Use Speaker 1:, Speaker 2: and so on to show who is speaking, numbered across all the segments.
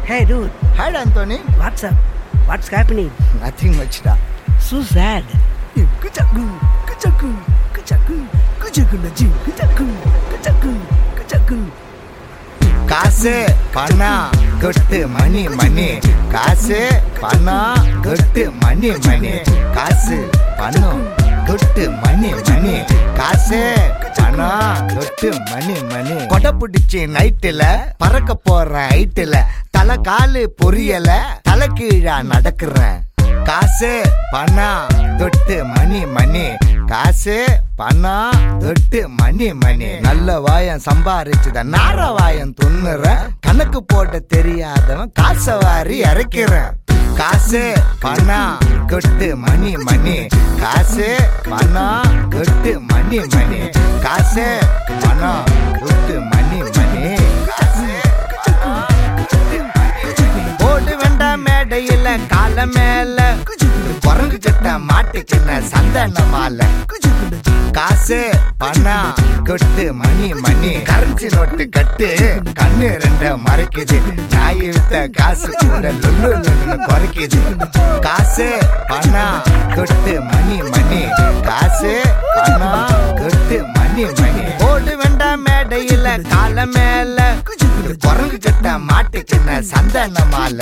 Speaker 1: Hey dude,
Speaker 2: Hi Anthony.
Speaker 1: what's up? What's happening?
Speaker 2: Nothing much da.
Speaker 1: So sad. Kuchaku, kuchaku, kuchaku, kuchaku naji, kuchaku, kuchaku, kuchaku.
Speaker 2: காசு பணம் கொட்டு மணி மணி காசு பணம் கொட்டு மணி மணி காசு பணம் கொட்டு மணி மணி காசு பணம் கொட்டு மணி மணி கொடை பிடிச்சி நைட்டுல பறக்க போற ஹைட்டுல தலை காலு பொரியல தலை கீழா நடக்கிறேன் காசு பணம் தொட்டு மணி மணி காசு பணம் தொட்டு மணி மணி நல்ல வாயம் சம்பாரிச்சுத நார வாயம் துண்ணுற கணக்கு போட்ட தெரியாதவன் காசை வாரி இறக்கிறேன் காசு பணம் கொட்டு மணி மணி காசு பணம் கொட்டு மணி மணி காசு பணம் கொட்டு மணி மணி காசு போட்டு வேண்டாம் மேடையில கால மேல குரங்கு சட்ட மாட்டுக்கின சந்தன மாலை காசு பணம் கொட்டு மணி மணி கரன்சி நோட்டு கட்டு கண்ணு ரெண்ட மறைக்குது நாய் வித்த காசு கூட லொல்லு குறைக்குது காசு பணம் கொட்டு மணி மணி காசு பணம் கொட்டு மணி மணி போட்டு வேண்டாம் மேடையில கால மேல குரங்கு சட்ட மாட்டுக்கின சந்தன மாலை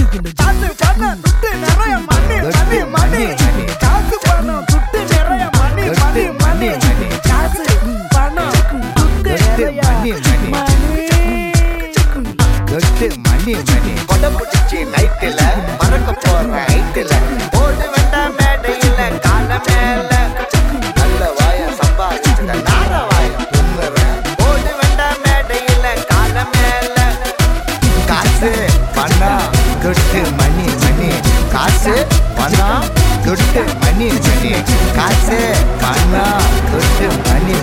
Speaker 2: கொடை பிடிச்சி நைட்டுல பறக்க போற ஹைட்டுல ஓடு வேண்டாம் மேடையில கால மேல நல்ல வாயம் சம்பாதிச்சுட நார வாயம் துண்ணுறேன் ஓடு வேண்டாம் மேடையில கால மேல காசு பணம் கொட்டு மணி மணி காசு பணம் கொட்டு மணி மணி காசு பணம் கொட்டு மணி